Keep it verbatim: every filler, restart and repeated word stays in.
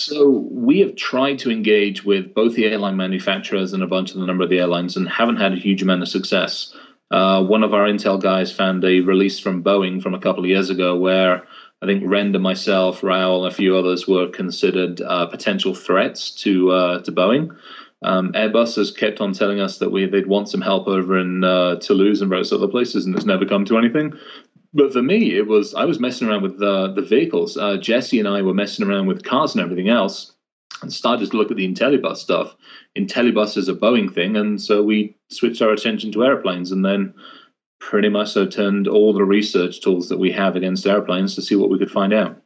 So we have tried to engage with both the airline manufacturers and a bunch of the number of the airlines, and haven't had a huge amount of success. Uh, one of our Intel guys found a release from Boeing from a couple of years ago where I think Renda, myself, Raoul, and a few others were considered uh, potential threats to uh, to Boeing. Um, Airbus has kept on telling us that we they'd want some help over in uh, Toulouse and various other places, and it's never come to anything. But for me, it was I was messing around with the the vehicles. Uh, Jesse and I were messing around with cars and everything else, and started to look at the IntelliBus stuff. IntelliBus is a Boeing thing, and so we switched our attention to airplanes, and then pretty much so turned all the research tools that we have against airplanes to see what we could find out.